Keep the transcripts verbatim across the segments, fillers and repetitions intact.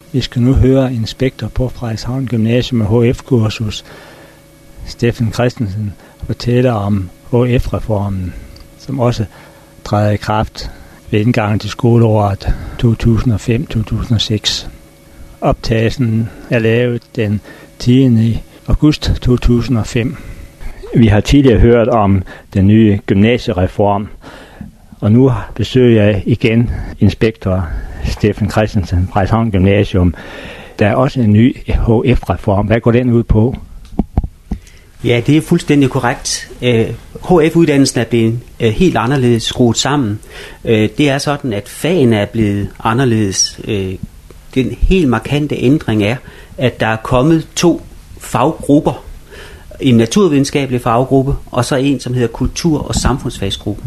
Vi skal nu høre inspektor på Frederikshavn Gymnasium med H F-kursus, Steffen Christensen, fortæller om H F-reformen, som også træder i kraft ved indgangen til skoleåret to tusind og fem til to tusind og seks. Optagelsen er lavet den tiende august to tusind og fem. Vi har tidligere hørt om den nye gymnasiereform, og nu besøger jeg igen inspektor Steffen Christensen fra Frederikshavn Gymnasium. Der er også en ny H F-reform. Hvad går den ud på? Ja, det er fuldstændig korrekt. H F-uddannelsen er blevet helt anderledes skruet sammen. Det er sådan, at fagene er blevet anderledes. Den helt markante ændring er, at der er kommet to faggrupper. En naturvidenskabelig faggruppe, og så en, som hedder kultur- og samfundsfagsgruppen.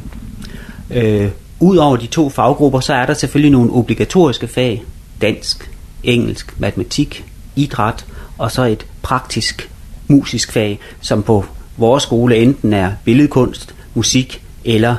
Øh, Udover de to faggrupper, så er der selvfølgelig nogle obligatoriske fag. Dansk, engelsk, matematik, idræt, og så et praktisk musisk fag, som på vores skole enten er billedkunst, musik eller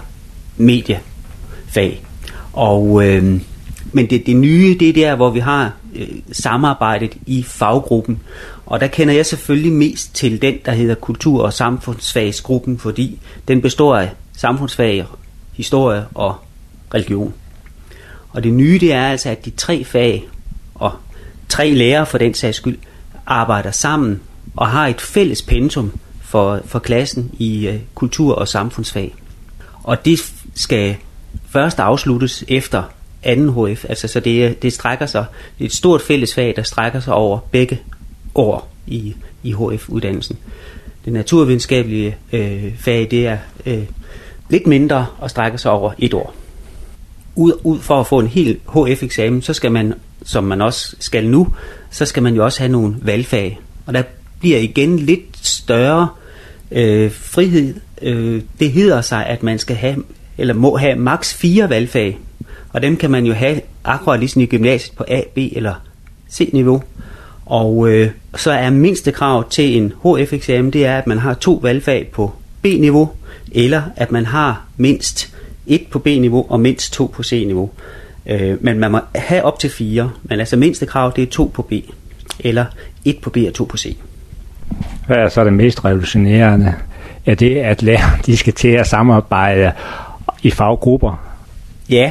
mediefag. Og, øh, men det, det nye, det er der, hvor vi har øh, samarbejdet i faggruppen. Og der kender jeg selvfølgelig mest til den, der hedder kultur- og samfundsfagsgruppen, fordi den består af samfundsfag, historie og religion. Og det nye, det er altså, at de tre fag og tre lærere for den sags skyld arbejder sammen og har et fælles pensum for, for klassen i uh, kultur- og samfundsfag. Og det skal først afsluttes efter anden H F, altså så det, det strækker sig, det er et stort fælles fag, der strækker sig over begge år i, i H F-uddannelsen. Det naturvidenskabelige øh, fag, det er øh, lidt mindre og strækker sig over et år. Ud, ud for at få en hel H F-eksamen, så skal man, som man også skal nu, så skal man jo også have nogle valgfag. Og der bliver igen lidt større øh, frihed. Øh, det hedder sig, at man skal have, eller må have maks fire valgfag. Og dem kan man jo have akkurat ligesom i gymnasiet på A, B eller C-niveau. Og øh, så er mindste krav til en H F-eksamen, det er, at man har to valgfag på B-niveau, eller at man har mindst et på B-niveau og mindst to på C-niveau. Øh, men man må have op til fire, men altså mindste krav, det er to på B, eller et på B og to på C. Hvad er så det mest revolutionerende? Er det, at lærerne de skal til at samarbejde i faggrupper? Ja,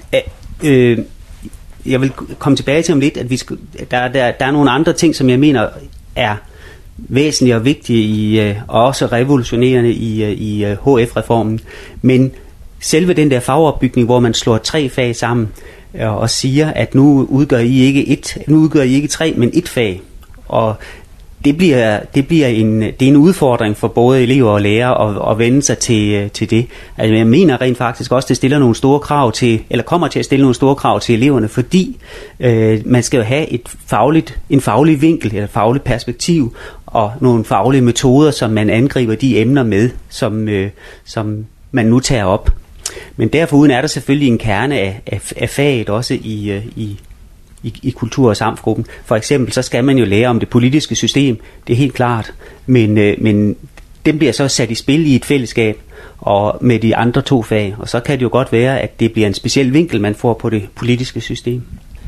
øh, jeg vil komme tilbage til om lidt, at vi skal, der, der, der er nogle andre ting, som jeg mener er væsentlige og vigtige i, og også revolutionerende i, i H F-reformen. Men selve den der fagopbygning, hvor man slår tre fag sammen og siger, at nu udgør I ikke et, nu udgør I ikke tre, men et fag. Og det bliver, det bliver en, det er en udfordring for både elever og lærere at, at vende sig til, til det. Altså, jeg mener rent faktisk også, at det stiller nogle store krav til, eller kommer til at stille nogle store krav til eleverne, fordi øh, man skal jo have et fagligt, en faglig vinkel, eller et fagligt perspektiv, og nogle faglige metoder, som man angriber de emner med, som, øh, som man nu tager op. Men derfor uden er der selvfølgelig en kerne af, af, af faget også i, i I, i kultur- og samfundsgruppen. For eksempel så skal man jo lære om det politiske system, det er helt klart, men, øh, men den bliver så sat i spil i et fællesskab og med de andre to fag, og så kan det jo godt være, at det bliver en speciel vinkel, man får på det politiske system.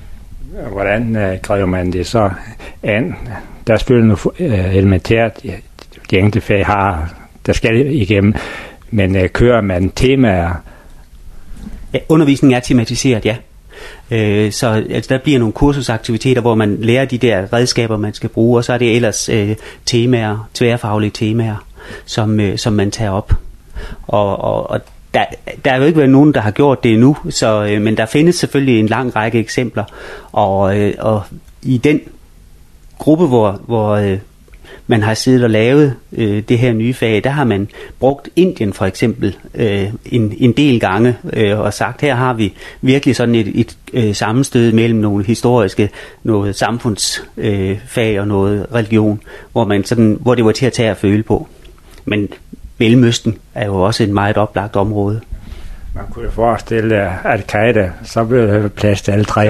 Hvordan øh, griber man det så an? Der er selvfølgelig noget øh, elementært, de enkelte fag har, der skal igennem, men øh, kører man temaer? Ja, undervisningen er tematiseret, ja. Øh, så altså, der bliver nogle kursusaktiviteter, hvor man lærer de der redskaber, man skal bruge, og så er det ellers øh, temaer, tværfaglige temaer, som, øh, som man tager op. Og, og, og der, der er jo ikke været nogen, der har gjort det endnu, så, øh, men der findes selvfølgelig en lang række eksempler, og, øh, og i den gruppe, hvor, hvor øh, man har siddet og lavet øh, det her nye fag, der har man brugt Indien for eksempel øh, en, en del gange øh, og sagt, her har vi virkelig sådan et, et øh, sammenstød mellem nogle historiske, noget samfundsfag øh, og noget religion, hvor, man sådan, hvor det var til at tage og føle på. Men Mellemøsten er jo også et meget oplagt område. Man kunne jo forestille Al-Qaida, så bliver der plads til alle tre.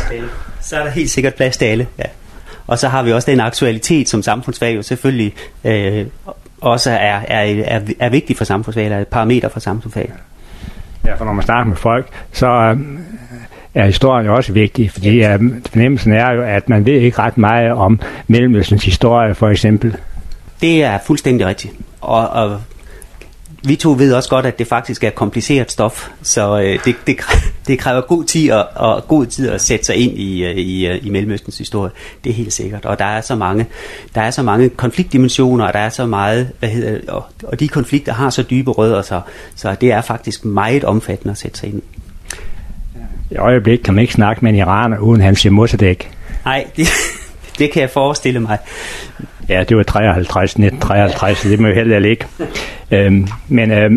Så er der helt sikkert plads til alle, ja. Og så har vi også den aktualitet, som samfundsfag jo selvfølgelig øh, også er, er, er, er vigtig for samfundsfag, eller et parameter for samfundsfag. Ja, for når man snakker med folk, så øh, er historien også vigtig, fordi ja. Fornemmelsen er jo, at man ved ikke ret meget om Mellemøstens historie, for eksempel. Det er fuldstændig rigtigt. Og, og vi to ved også godt, at det faktisk er kompliceret stof, så øh, det, det, det kræver god tid og, og god tid at sætte sig ind i, i, i Mellemøstens historie. Det er helt sikkert. Og der er så mange, der er så mange konfliktdimensioner, og der er så meget, hvad hedder, og, og de konflikter har så dybe rødder, så, så det er faktisk meget omfattende at sætte sig ind i. I øjeblik kan man ikke snakke med en iraner uden han siger Mossadegh. Nej, det, det kan jeg forestille mig. Ja, det var treoghalvtreds, nitten treoghalvtreds, så det må jo heller ikke. Øhm, men øhm,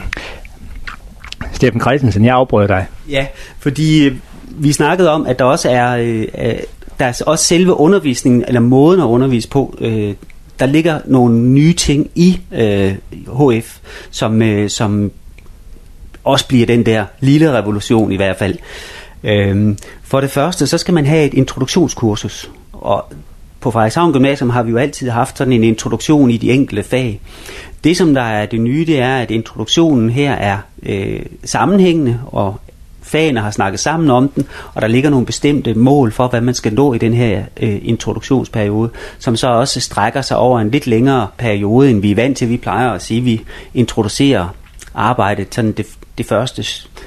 Steffen Christensen, jeg afbrød dig. Ja, fordi øh, vi snakkede om, at der også er, øh, der er også selve undervisningen, eller måden at undervise på, øh, der ligger nogle nye ting i øh, H F, som, øh, som også bliver den der lille revolution i hvert fald. Øhm, for det første, så skal man have et introduktionskursus, og på Frederikshavn Gymnasium har vi jo altid haft sådan en introduktion i de enkelte fag. Det som der er det nye, det er, at introduktionen her er øh, sammenhængende, og fagene har snakket sammen om den, og der ligger nogle bestemte mål for, hvad man skal nå i den her øh, introduktionsperiode, som så også strækker sig over en lidt længere periode, end vi er vant til. Vi plejer at sige, at vi introducerer arbejdet sådan det, det første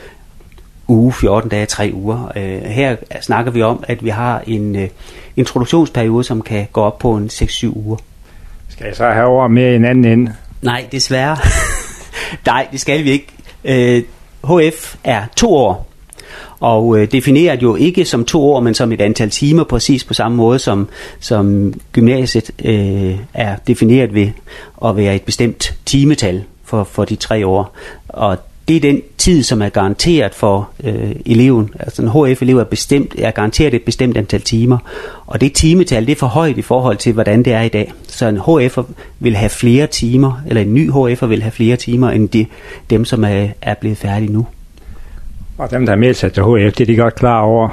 uge, fjorten dage, tre uger. Øh, her snakker vi om, at vi har en øh, introduktionsperiode, som kan gå op på en seks syv uger. Skal jeg så have over med en anden ende? Nej, desværre. Nej, det skal vi ikke. Øh, H F er to år, og øh, defineret jo ikke som to år, men som et antal timer, præcis på samme måde som, som gymnasiet øh, er defineret ved at være et bestemt timetal for, for de tre år. Og det er den tid, som er garanteret for øh, eleven. Altså en H F-elev er, bestemt, er garanteret et bestemt antal timer. Og det timetal, det er for højt i forhold til, hvordan det er i dag. Så en H F'er vil have flere timer, eller en ny H F'er vil have flere timer, end de, dem, som er, er blevet færdige nu. Og dem, der er meldt sig til H F, det er de godt klar over?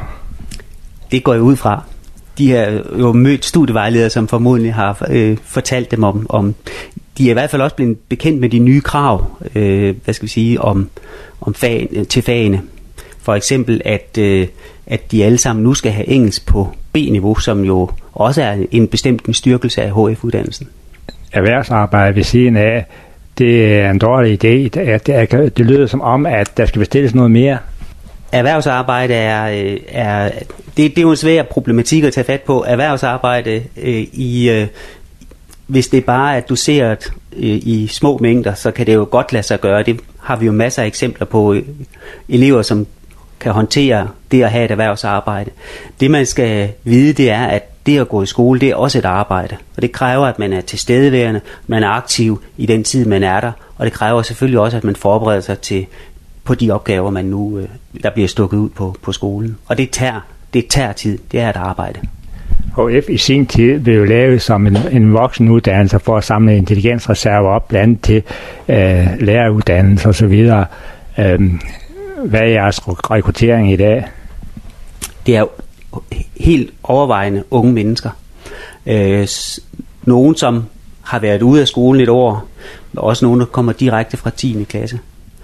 Det går jeg ud fra. De har jo mødt studievejledere, som formodentlig har øh, fortalt dem om, om de er i hvert fald også blevet bekendt med de nye krav, øh, hvad skal vi sige, om, om fag, til fagene. For eksempel, at, øh, at de alle sammen nu skal have engelsk på B-niveau, som jo også er en bestemt en styrkelse af H F-uddannelsen. Erhvervsarbejde ved siden af, det er en dårlig idé. Det, det, det lyder som om, at der skal bestilles noget mere. Erhvervsarbejde er, er det, det er jo en svær problematik at tage fat på. Erhvervsarbejde øh, i øh, hvis det er bare at du ser at, øh, i små mængder, så kan det jo godt lade sig gøre. Det har vi jo masser af eksempler på øh, elever, som kan håndtere det at have et erhvervsarbejde. Det man skal vide, det er, at det at gå i skole, det er også et arbejde. Og det kræver, at man er tilstedeværende, man er aktiv i den tid, man er der. Og det kræver selvfølgelig også, at man forbereder sig til på de opgaver, man nu øh, der bliver stukket ud på, på skolen. Og det tager, det tager tid. Det er et arbejde. H F i sin tid blev jo lavet som en, en voksenuddannelse for at samle intelligensreserver op, blandt andet til øh, læreruddannelse og så videre. Øh, hvad er jeres rekruttering i dag? Det er jo helt overvejende unge mennesker. Øh, nogen, som har været ude af skolen et år, også nogen, der kommer direkte fra tiende klasse.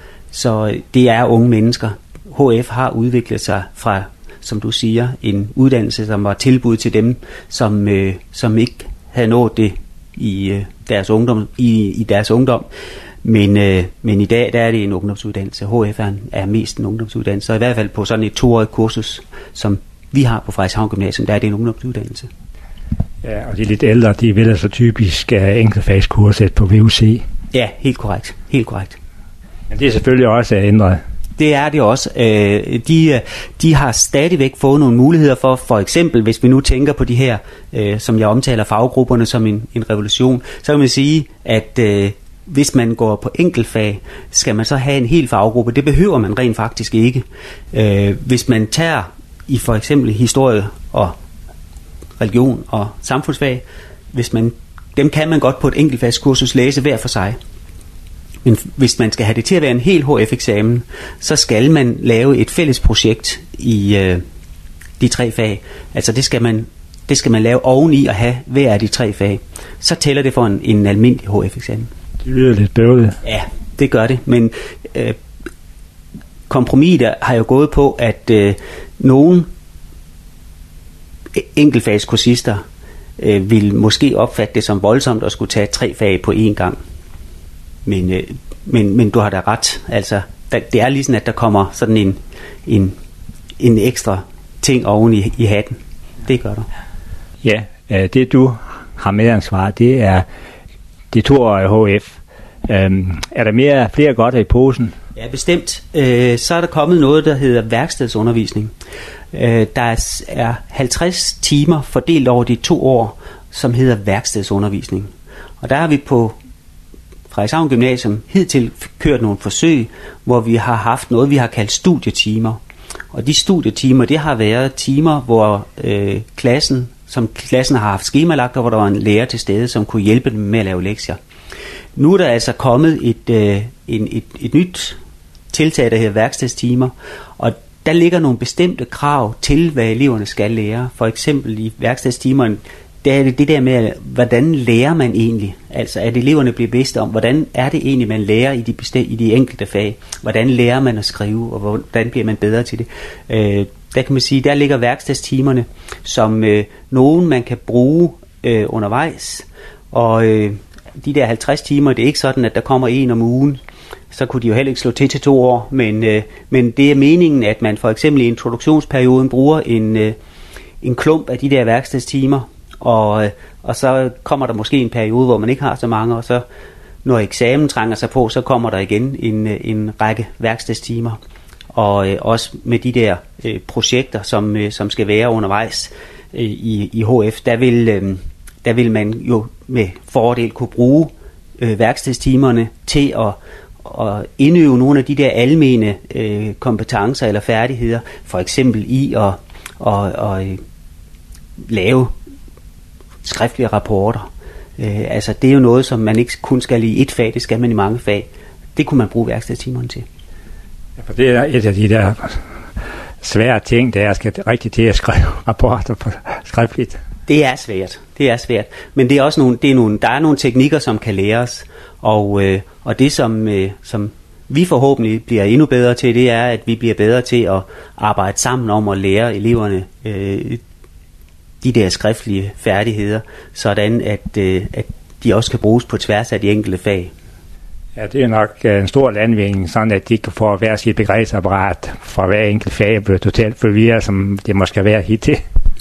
Så det er unge mennesker. H F har udviklet sig fra, som du siger, en uddannelse, som var tilbud til dem, som, øh, som ikke havde nået det i, øh, deres, ungdom, i, i deres ungdom. Men, øh, men i dag der er det en ungdomsuddannelse. H F er, er mest en ungdomsuddannelse. Så i hvert fald på sådan et toårigt kursus, som vi har på Frederikshavn Gymnasium, der er det en ungdomsuddannelse. Ja, og de lidt ældre, de vil altså typisk have enkeltfagskurset på V U C. Ja, helt korrekt. Helt korrekt. Men det er selvfølgelig også ændret. Det er det også. De, de har stadigvæk fået nogle muligheder for, for eksempel, hvis vi nu tænker på de her, som jeg omtaler faggrupperne som en, en revolution, så kan man sige, at hvis man går på enkeltfag, skal man så have en hel faggruppe. Det behøver man rent faktisk ikke. Hvis man tager i for eksempel historie og religion og samfundsfag, hvis man, dem kan man godt på et enkeltfagskursus læse hver for sig. Men hvis man skal have det til at være en hel H F-eksamen, så skal man lave et fælles projekt i øh, de tre fag. Altså det skal man det skal man lave oveni at have hver af de tre fag. Så tæller det for en, en almindelig H F-eksamen. Det lyder lidt bøvlet. Ja, det gør det. Men øh, kompromiset har jo gået på, at øh, nogle enkeltfagskursister øh, vil måske opfatte det som voldsomt at skulle tage tre fag på én gang. Men, øh, men, men du har da ret. Altså, der, det er ligesom, at der kommer sådan en, en, en ekstra ting oven i, i hatten. Det gør du. Ja, øh, det du har medansvar, det er de toårige H F. Øhm, er der mere flere godter i posen? Ja, bestemt. Øh, så er der kommet noget, der hedder værkstedsundervisning. Øh, der er halvtreds timer fordelt over de to år, som hedder værkstedsundervisning. Og der har vi på Frederikshavn Gymnasium hidtil kørt nogle forsøg, hvor vi har haft noget, vi har kaldt studietimer. Og de studietimer, det har været timer, hvor øh, klassen, som klassen har haft skemalagt, og hvor der var en lærer til stede, som kunne hjælpe dem med at lave lektier. Nu er der altså kommet et, øh, en, et, et nyt tiltag, der hedder værkstedstimer, og der ligger nogle bestemte krav til, hvad eleverne skal lære. For eksempel i værkstedstimerne, der er det det der med, hvordan lærer man egentlig? Altså at eleverne bliver bevidste om, hvordan er det egentlig, man lærer i de, bestem- i de enkelte fag? Hvordan lærer man at skrive, og hvordan bliver man bedre til det? Øh, der kan man sige, der ligger værkstedstimerne som øh, nogen, man kan bruge øh, undervejs, og øh, de der halvtreds timer, det er ikke sådan, at der kommer en om ugen. Så kunne de jo heller ikke slå til til to år, men, øh, men det er meningen, at man for eksempel i introduktionsperioden bruger en, øh, en klump af de der værkstedstimer, og, øh, og så kommer der måske en periode, hvor man ikke har så mange, og så når eksamen trænger sig på, så kommer der igen en, en række værkstedstimer, og øh, også med de der øh, projekter, som, øh, som skal være undervejs øh, i, i H F, der vil, øh, der vil man jo med fordel kunne bruge øh, værkstedstimerne til at og indøve nogle af de der almene øh, kompetencer eller færdigheder, for eksempel i at og, og, øh, lave skriftlige rapporter. Øh, altså det er jo noget, som man ikke kun skal i et fag, det skal man i mange fag. Det kunne man bruge værkstedstimerne til. Ja, for det er et af de der svære ting, der skal rigtig til at skrive rapporter på skriftligt. Det er svært, det er svært. Men det er også nogle, det er nogle, der er nogle teknikker, som kan læres, og, øh, og det som, øh, som vi forhåbentlig bliver endnu bedre til, det er, at vi bliver bedre til at arbejde sammen om at lære eleverne øh, de der skriftlige færdigheder, sådan at, øh, at de også kan bruges på tværs af de enkelte fag. Ja, det er nok en stor landvinding, sådan at de kan få hver sit begrebsapparat fra hver enkelt fag og blive totalt forvirret, som det måske være hittil.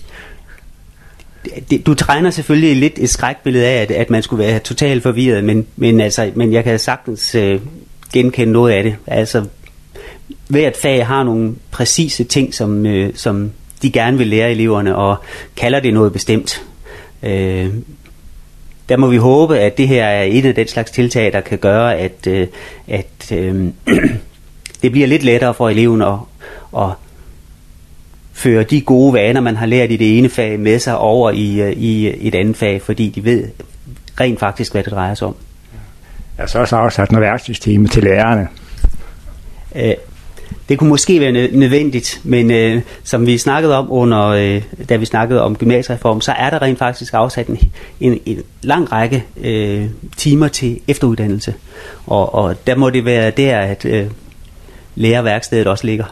Du tegner selvfølgelig lidt et skrækbillede af, at, at man skulle være totalt forvirret, men, men, altså, men jeg kan sagtens øh, genkende noget af det. Altså, hvert fag har nogle præcise ting, som, øh, som de gerne vil lære eleverne, og kalder det noget bestemt. Øh, der må vi håbe, at det her er et af den slags tiltag, der kan gøre, at, øh, at øh, det bliver lidt lettere for eleven at, at føre de gode vaner, man har lært i det ene fag, med sig over i, i et andet fag, fordi de ved rent faktisk, hvad det drejer sig om. Jeg har så også afsat noget værkstedstime til lærerne. Øh, det kunne måske være nødvendigt, men øh, som vi snakkede om under, øh, da vi snakkede om gymnasiereform, så er der rent faktisk afsat en, en, en lang række øh, timer til efteruddannelse, og, og der må det være der, at øh, lærerværkstedet også ligger.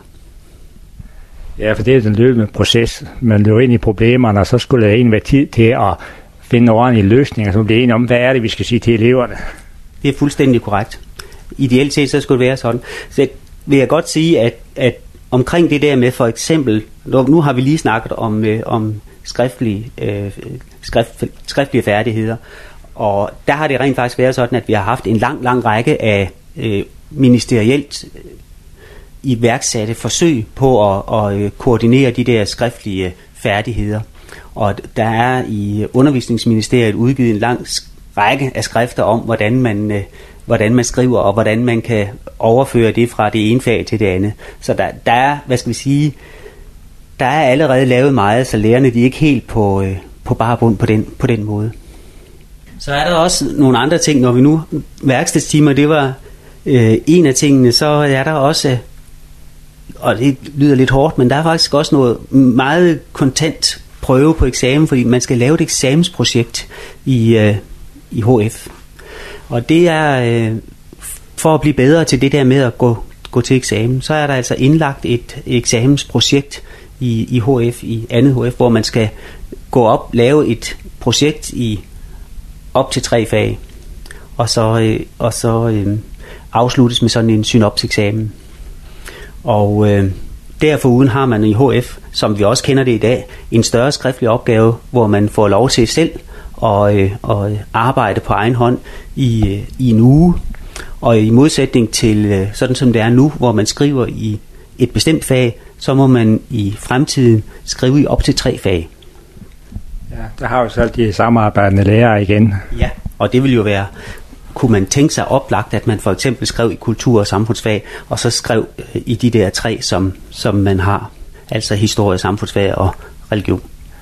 Ja, for det er den løbende proces. Man løber ind i problemerne, og så skulle der egentlig være tid til at finde ordentlige løsninger, så bliver enige om, hvad er det, vi skal sige til eleverne. Det er fuldstændig korrekt. Ideelt set, så skulle det være sådan. Så vil jeg godt sige, at, at omkring det der med for eksempel, nu har vi lige snakket om, øh, om skriftlige, øh, skrift, skriftlige færdigheder, og der har det rent faktisk været sådan, at vi har haft en lang, lang række af øh, ministerielt øh, iværksatte forsøg på at, at koordinere de der skriftlige færdigheder. Og der er i Undervisningsministeriet udgivet en lang række af skrifter om, hvordan man, hvordan man skriver, og hvordan man kan overføre det fra det ene fag til det andet. Så der, der er, hvad skal vi sige, der er allerede lavet meget, så lærerne de er ikke helt på, på bare bund på den, på den måde. Så er der også nogle andre ting, når vi nu værkstedstimer, det var øh, en af tingene, så er der også, og det lyder lidt hårdt, men der er faktisk også noget meget kontant prøve på eksamen, fordi man skal lave et eksamensprojekt i, øh, i H F. Og det er øh, for at blive bedre til det der med at gå, gå til eksamen, så er der altså indlagt et eksamensprojekt i, i H F, i andet H F, hvor man skal gå op, lave et projekt i op til tre fag, og så, øh, og så øh, afsluttes med sådan en synopseksamen. Og øh, derforuden har man i H F, som vi også kender det i dag, en større skriftlig opgave, hvor man får lov til selv at, øh, at arbejde på egen hånd i, øh, i en uge. Og i modsætning til øh, sådan som det er nu, hvor man skriver i et bestemt fag, så må man i fremtiden skrive i op til tre fag. Ja, der har jo så de samarbejdende lærere igen. Ja, og det vil jo være, kunne man tænke sig oplagt, at man for eksempel skrev i kultur- og samfundsfag, og så skrev øh, i de der tre, som, som man har, altså historie, samfundsfag og religion.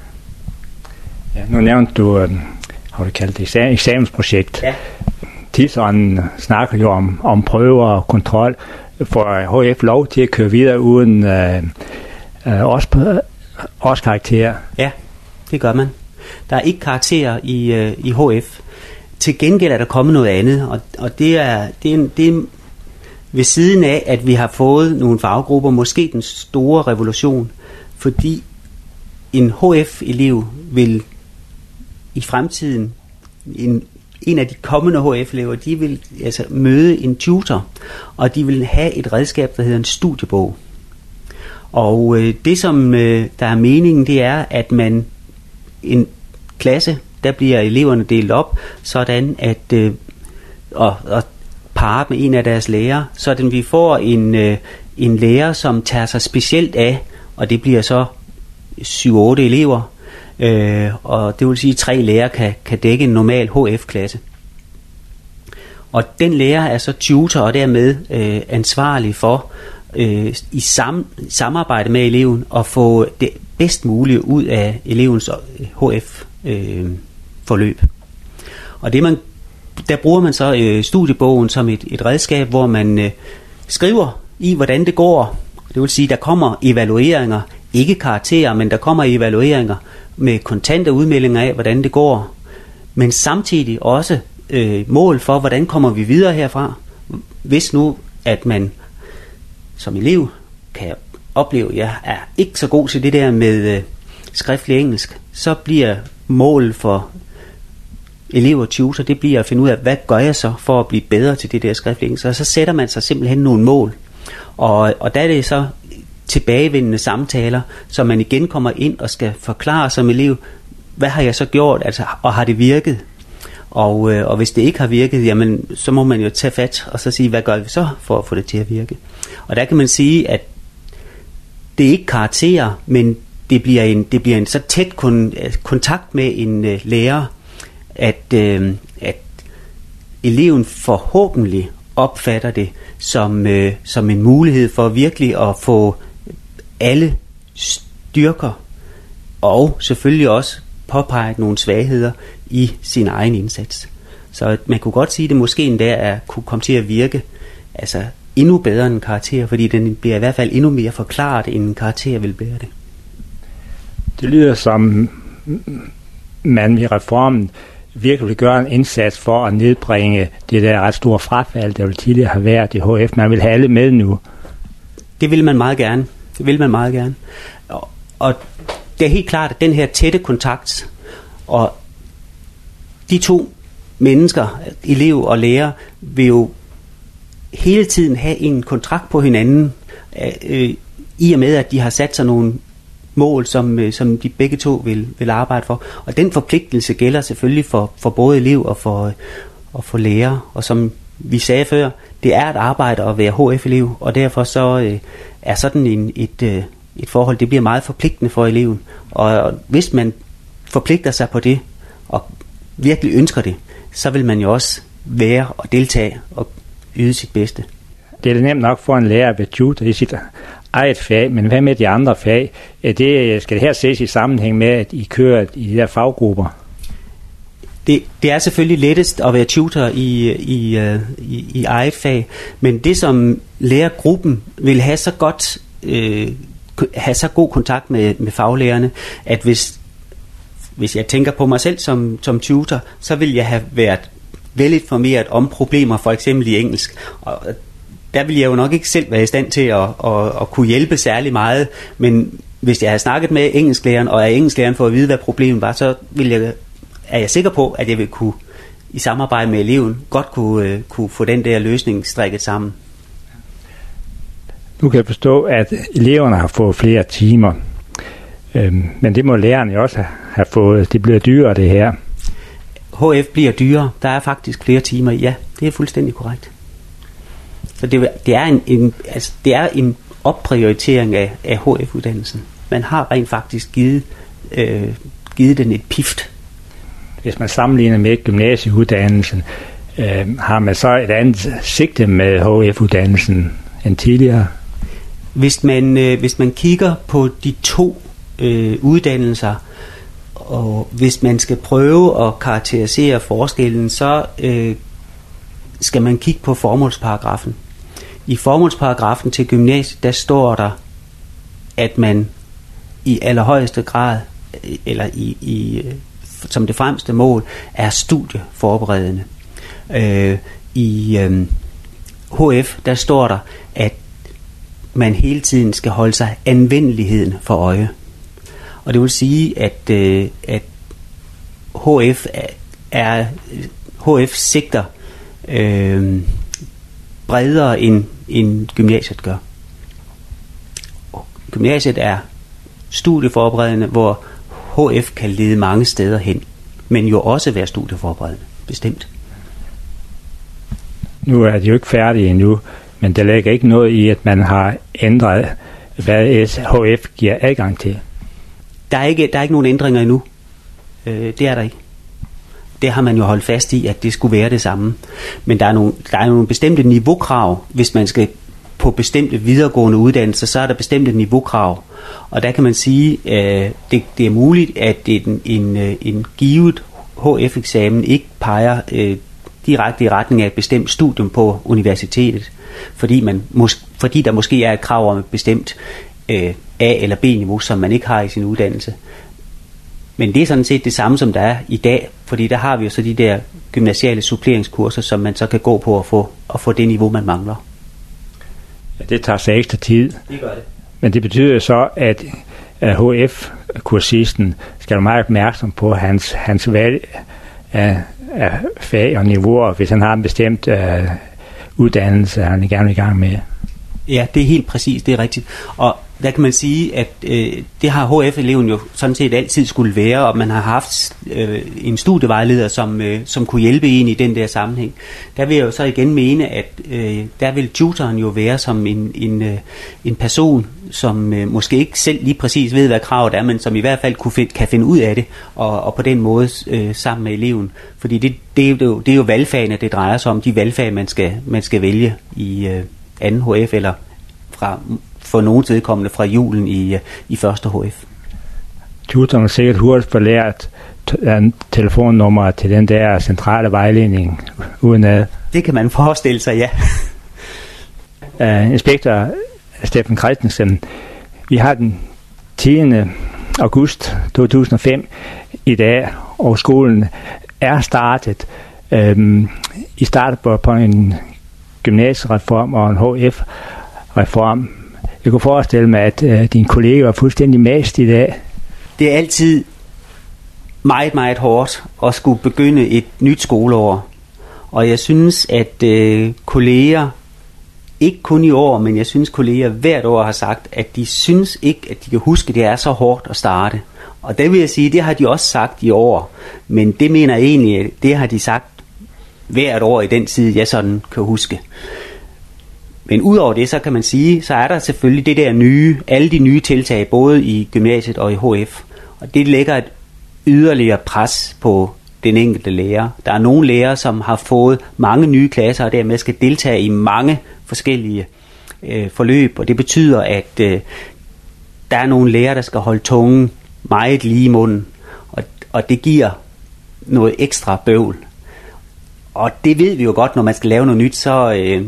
Ja, nu nævnte du, øh, har du kaldt det, eksamensprojekt. Ja. Tidsånden snakker jo om, om prøver og kontrol. Får H F lov til at køre videre uden øh, øh, også, også karakterer? Ja, det gør man. Der er ikke karakterer i, øh, i H F. Til gengæld er der kommet noget andet, og, og det, er, det, er en, det er ved siden af, at vi har fået nogle faggrupper, måske den store revolution, fordi en H F-elev vil i fremtiden, en, en af de kommende H F-elever, de vil altså møde en tutor, og de vil have et redskab, der hedder en studiebog. Og øh, det, som øh, der er meningen, det er, at man en klasse, der bliver eleverne delt op, sådan at øh, og, og parret med en af deres lærere, sådan vi får en, øh, en lærer, som tager sig specielt af, og det bliver så syv otte elever, øh, og det vil sige, at tre lærere kan, kan dække en normal H F-klasse. Og den lærer er så tutor og dermed øh, ansvarlig for øh, i sam, samarbejde med eleven at få det bedst mulige ud af elevens H F-forløb. Øh, og det man, der bruger man så øh, studiebogen som et, et redskab, hvor man øh, skriver i, hvordan det går. Det vil sige, der kommer evalueringer, ikke karakterer, men der kommer evalueringer med kontante udmeldinger af, hvordan det går. Men samtidig også øh, mål for, hvordan kommer vi videre herfra. Hvis nu, at man som elev kan opleve, at jeg er ikke så god til det der med øh, skriftlig engelsk, så bliver målet for elever og tutor, det bliver at finde ud af, hvad gør jeg så for at blive bedre til det der skriftlige engelsk. Og så sætter man sig simpelthen nogle mål. Og, og der er det så tilbagevendende samtaler, så man igen kommer ind og skal forklare som elev, hvad har jeg så gjort, altså, og har det virket? Og, øh, og hvis det ikke har virket, jamen, så må man jo tage fat og så sige, hvad gør vi så for at få det til at virke? Og der kan man sige, at det er ikke karakterer, men det bliver en, det bliver en så tæt kon, kontakt med en øh, lærer, at, øh, at eleven forhåbentlig opfatter det som, øh, som en mulighed for virkelig at få alle styrker og selvfølgelig også påpege nogle svagheder i sin egen indsats. Så man kunne godt sige, at det måske endda er, kunne komme til at virke altså endnu bedre end en karakter, fordi den bliver i hvert fald endnu mere forklaret, end en karakter vil blive det. Det lyder som, man i reformen virkelig vil gøre en indsats for at nedbringe det der ret store frafald, der jo tidligere har været i H F. Man vil have alle med nu. Det vil man meget gerne. Det vil man meget gerne. Og, og det er helt klart, at den her tætte kontakt, og de to mennesker, elev og lærer, vil jo hele tiden have en kontrakt på hinanden, øh, i og med, at de har sat sig nogle mål, som, øh, som de begge to vil, vil arbejde for. Og den forpligtelse gælder selvfølgelig for, for både elev og for, og for lærer. Og som vi sagde før, det er et arbejde at være H F-elev, og derfor så øh, er sådan en, et, øh, et forhold, det bliver meget forpligtende for eleven. Og, og hvis man forpligter sig på det, og virkelig ønsker det, så vil man jo også være og deltage og yde sit bedste. Det er nemt nok for en lærer at være tutor i sit eget fag, men hvad med de andre fag? Det, skal det her ses i sammenhæng med, at I kører i de der faggrupper? Det, det er selvfølgelig lettest at være tutor i, i, i, i eget fag, men det som lærergruppen vil have så godt, øh, have så god kontakt med, med faglærerne, at hvis, hvis jeg tænker på mig selv som, som tutor, så vil jeg have været velinformeret om problemer, for eksempel i engelsk. Og der vil jeg jo nok ikke selv være i stand til at, at, at kunne hjælpe særlig meget, men hvis jeg havde snakket med engelsklæreren, og af engelsklæreren for at vide, hvad problemet var, så vil jeg, er jeg sikker på, at jeg vil kunne, i samarbejde med eleven, godt kunne, øh, kunne få den der løsning strikket sammen. Nu kan jeg forstå, at eleverne har fået flere timer, øhm, men det må lærerne også have fået. Det bliver dyrere, det her. H F bliver dyrere. Der er faktisk flere timer. Ja, det er fuldstændig korrekt. Så det, det, er, en, en, altså, det er en opprioritering af, af H F-uddannelsen. Man har rent faktisk givet, øh, givet den et pift. Hvis man sammenligner med gymnasieuddannelsen, øh, har man så et andet sigte med H F-uddannelsen end tidligere? Hvis man, øh, hvis man kigger på de to øh, uddannelser, og hvis man skal prøve at karakterisere forskellen, så øh, skal man kigge på formålsparagrafen. I formålsparagrafen til gymnasiet, der står der, at man i allerhøjeste grad, eller i, i, som det fremmeste mål, er studieforberedende. Øh, I øh, H F, der står der, at man hele tiden skal holde sig anvendeligheden for øje. Og det vil sige, at, øh, at H F er, er H F sigter øh, bredere end, end gymnasiet gør. Gymnasiet er studieforberedende, hvor H F kan lede mange steder hen, men jo også være studieforberedende, bestemt. Nu er de jo ikke færdige endnu, men der ligger ikke noget i, at man har ændret, hvad H F giver adgang til. Der er ikke, der er ikke nogen ændringer endnu. Øh, det er der ikke. Det har man jo holdt fast i, at det skulle være det samme. Men der er nogle, der er nogle bestemte niveaukrav, hvis man skal på bestemte videregående uddannelser, så er der bestemte niveaukrav. Og der kan man sige, at øh, det, det er muligt, at en, en, en givet H F-eksamen ikke peger øh, direkte i retning af et bestemt studium på universitetet, fordi, man mås- fordi der måske er et krav om et bestemt øh, A- eller B-niveau, som man ikke har i sin uddannelse. Men det er sådan set det samme, som der er i dag, fordi der har vi jo så de der gymnasiale suppleringskurser, som man så kan gå på og få, og få det niveau, man mangler. Ja, det tager så ekstra tid. Det gør det. Men det betyder så, at H F-kursisten skal være meget opmærksom på hans, hans valg af, af fag og niveauer, hvis han har en bestemt uh, uddannelse, han er gerne i gang med. Ja, det er helt præcis, det er rigtigt. Og der kan man sige, at øh, det har H F-eleven jo sådan set altid skulle være, og man har haft øh, en studievejleder, som, øh, som kunne hjælpe en i den der sammenhæng. Der vil jeg jo så igen mene, at øh, der vil tutoren jo være som en, en, øh, en person, som øh, måske ikke selv lige præcis ved, hvad kravet er, men som i hvert fald kunne find, kan finde ud af det, og, og på den måde øh, sammen med eleven. Fordi det, det, er jo, det er jo valgfagene, det drejer sig om, de valgfag, man skal, man skal vælge i øh, anden H F, eller fra for nogen vedkommende fra julen i, i første H F. Tutoren har sikkert hurtigt forlært t- telefonnummer til den der centrale vejledning uden at... Det kan man forestille sig, ja. uh, Inspektor Steffen Christensen, vi har den tiende august to tusind og fem i dag, og skolen er startet. Um, I startet på, på en gymnasiereform og en H F-reform. Jeg kunne forestille mig, at øh, dine kolleger var fuldstændig mast i dag. Det er altid meget, meget hårdt at skulle begynde et nyt skoleår. Og jeg synes, at øh, kolleger, ikke kun i år, men jeg synes, kolleger hvert år har sagt, at de synes ikke, at de kan huske, at det er så hårdt at starte. Og det vil jeg sige, det har de også sagt i år. Men det mener jeg egentlig, det har de sagt hvert år i den tid, jeg sådan kan huske. Men udover det, så kan man sige, så er der selvfølgelig det der nye, alle de nye tiltag, både i gymnasiet og i H F. Og det lægger et yderligere pres på den enkelte lærer. Der er nogle lærere, som har fået mange nye klasser, og dermed skal deltage i mange forskellige øh, forløb. Og det betyder, at øh, der er nogle lærere, der skal holde tungen meget lige i munden. Og, og det giver noget ekstra bøvl. Og det ved vi jo godt, når man skal lave noget nyt, så... Øh,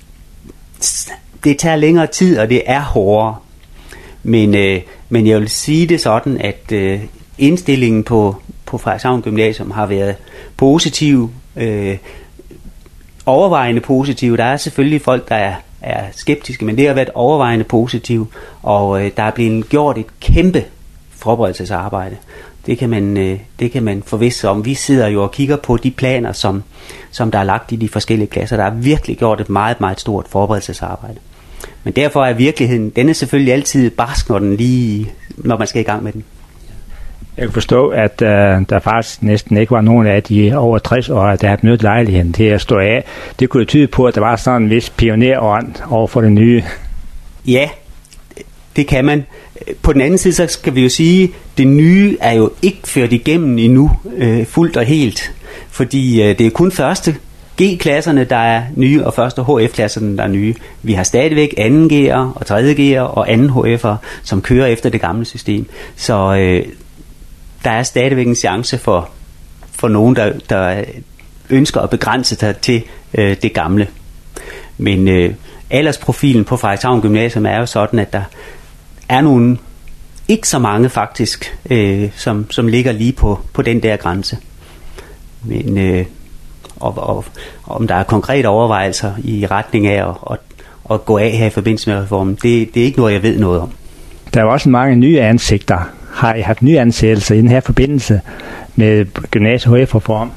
det tager længere tid, og det er hårdere. Men, øh, men jeg vil sige det sådan, at øh, indstillingen på, på Frederikshavn Gymnasium har været positiv, øh, overvejende positiv. Der er selvfølgelig folk, der er, er skeptiske, men det har været overvejende positivt, og øh, der er blevet gjort et kæmpe forberedelsesarbejde. Det kan man, øh, det kan man forvisse sig om. Vi sidder jo og kigger på de planer, som, som der er lagt i de forskellige klasser. Der er virkelig gjort et meget, meget stort forberedelsesarbejde. Men derfor er virkeligheden, den er selvfølgelig altid barsk, når, den lige, når man skal i gang med den. Jeg kan forstå, at uh, der faktisk næsten ikke var nogen af de over tres år, der har benyttet lejligheden til at stå af. Det kunne tyde på, at der var sådan en vis pionerånd over for det nye. Ja, det kan man. På den anden side, så skal vi jo sige, at det nye er jo ikke ført igennem endnu øh, fuldt og helt. Fordi øh, det er kun første G-klasserne, der er nye, og første H F-klasserne, der er nye. Vi har stadigvæk anden G'er og tredje G'er og anden H F'er, som kører efter det gamle system. Så øh, der er stadigvæk en chance for, for nogen, der, der ønsker at begrænse sig til øh, det gamle. Men øh, aldersprofilen på Frederikshavn Gymnasium er jo sådan, at der er nogle, ikke så mange faktisk, øh, som, som ligger lige på, på den der grænse. Men øh, og, og, om der er konkrete overvejelser i retning af at, at, at gå af her i forbindelse med reformen, det, det er ikke noget, jeg ved noget om. Der er også mange nye ansigter. Har I haft nye ansættelser i den her forbindelse med gymnasie-H F-reform?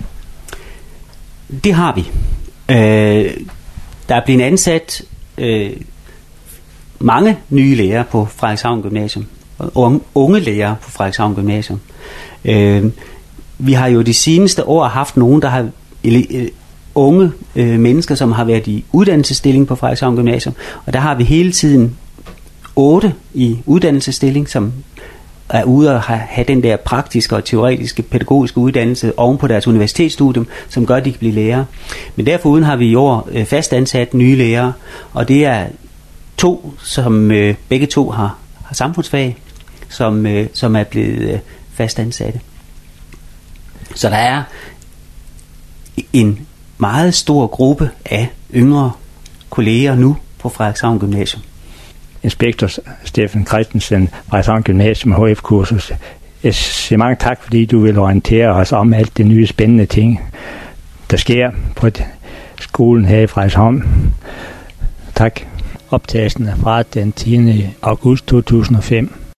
Det har vi. Øh, der er blevet ansat øh, mange nye lærere på Frederikshavn Gymnasium. Unge, unge lærere på Frederikshavn Gymnasium. Øh, vi har jo de seneste år haft nogen, der har øh, unge øh, mennesker, som har været i uddannelsesstilling på Frederikshavn Gymnasium. Og der har vi hele tiden otte i uddannelsesstilling, som er ude og have den der praktiske og teoretiske pædagogiske uddannelse oven på deres universitetsstudium, som gør, at de kan blive lærere. Men derforuden har vi i år øh, fastansat nye lærere, og det er to, som øh, begge to har, har samfundsfag, som, øh, som er blevet øh, fastansatte. Så der er en meget stor gruppe af yngre kolleger nu på Frederikshavn Gymnasium. Inspektor Steffen Christensen, Frederikshavn Gymnasium H F-kursus. Jeg siger mange tak, fordi du vil orientere os om alt det nye spændende ting, der sker på skolen her i Frederikshavn. Tak. Optagelsen er fra den tiende august to tusind og fem.